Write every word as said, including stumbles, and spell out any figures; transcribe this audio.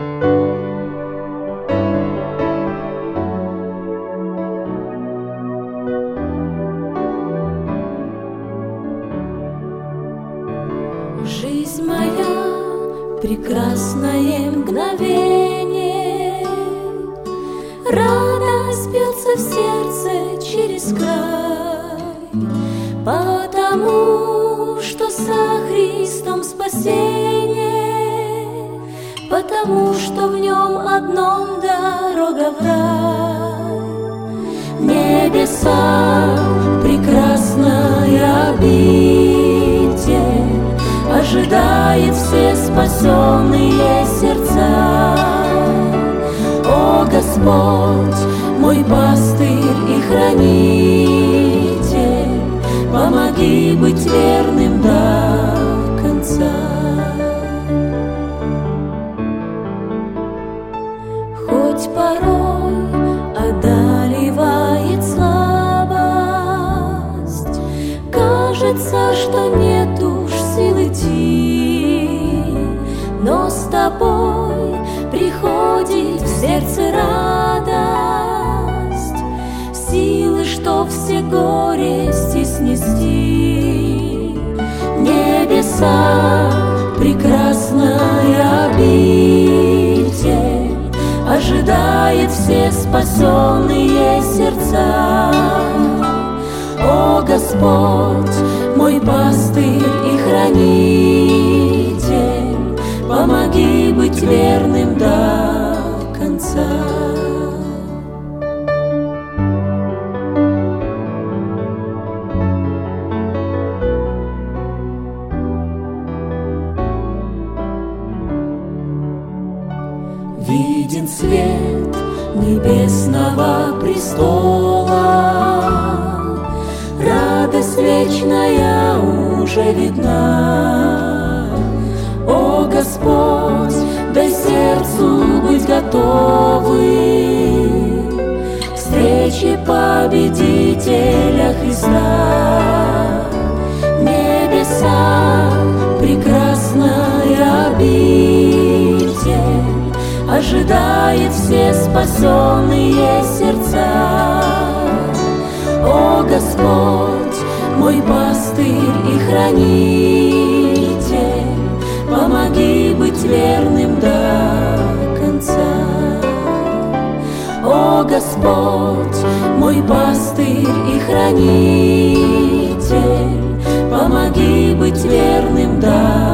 Жизнь моя, прекрасное мгновение, радость бьется в сердце через край, потому что со Христом спасение, потому что в нем одном дорога в рай. В небеса прекрасная обитель ожидает все спасенные сердца. О Господь, мой пастырь и хранитель, помоги быть верным до конца. Хоть порой одолевает слабость, кажется, что нет уж сил идти, но с тобой приходит в сердце радость, силы, что все горести снести. Небеса прекрасная обитель ожидает все спасенные сердца. О Господь, мой пастырь и хранитель, помоги быть верным до конца. Виден свет небесного престола, радость вечная уже видна. О Господь, дай сердцу быть готовым к встрече победителя Христа. Небеса прекрасная обитель ожидает все спасенные сердца. О Господь, мой пастырь и хранитель, помоги быть верным до конца. О Господь, мой пастырь и хранитель, помоги быть верным до конца.